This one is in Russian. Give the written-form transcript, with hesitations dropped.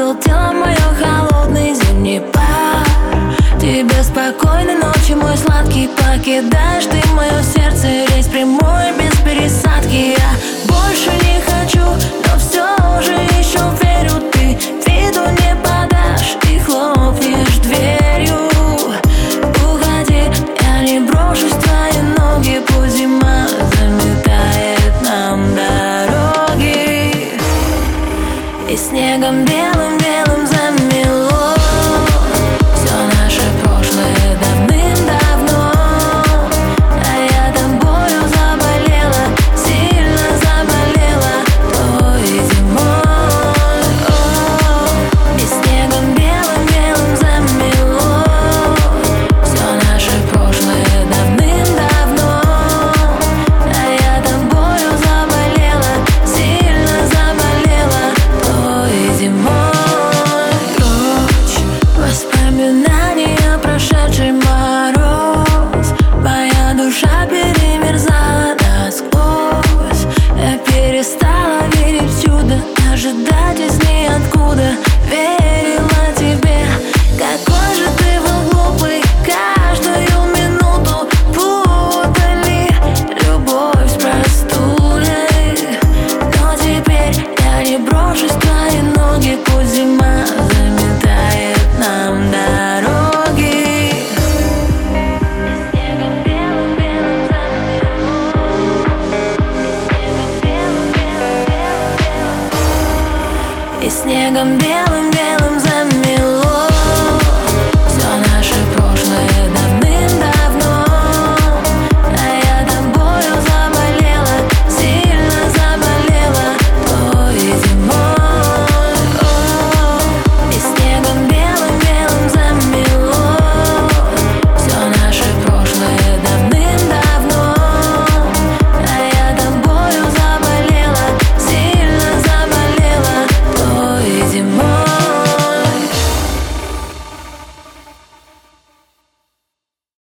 окутал тело мое холодный зимний пар. Тебе спокойной ночи, мой сладкий. Покидаешь ты мое сердце, рейс прямой без пересадки. Я больше не хочу, но все же еще верю. Ты виду не подашь и хлопнешь дверью. Уходи, я не брошусь в твои ноги. Пусть зима заметает нам дороги, и снегом белым-белым замело все наше прошлое давным-давно. А я тобою заболела, сильно заболела той зимой. И снегом белым-белым замело все наше прошлое давным-давно. А я тобою заболела, сильно заболела той зимой. Прочь воспоминания, прошедший мороз. Моя душа перемерзала насквозь. Я перестала верить в чудо, ожидать из ниоткуда. Верила тебе, какой же ты был глупый. Каждую минуту путали любовь с простудой. Но теперь я не брошусь в твои ноги. Пусть зима заметает нам дороги, и снегом белым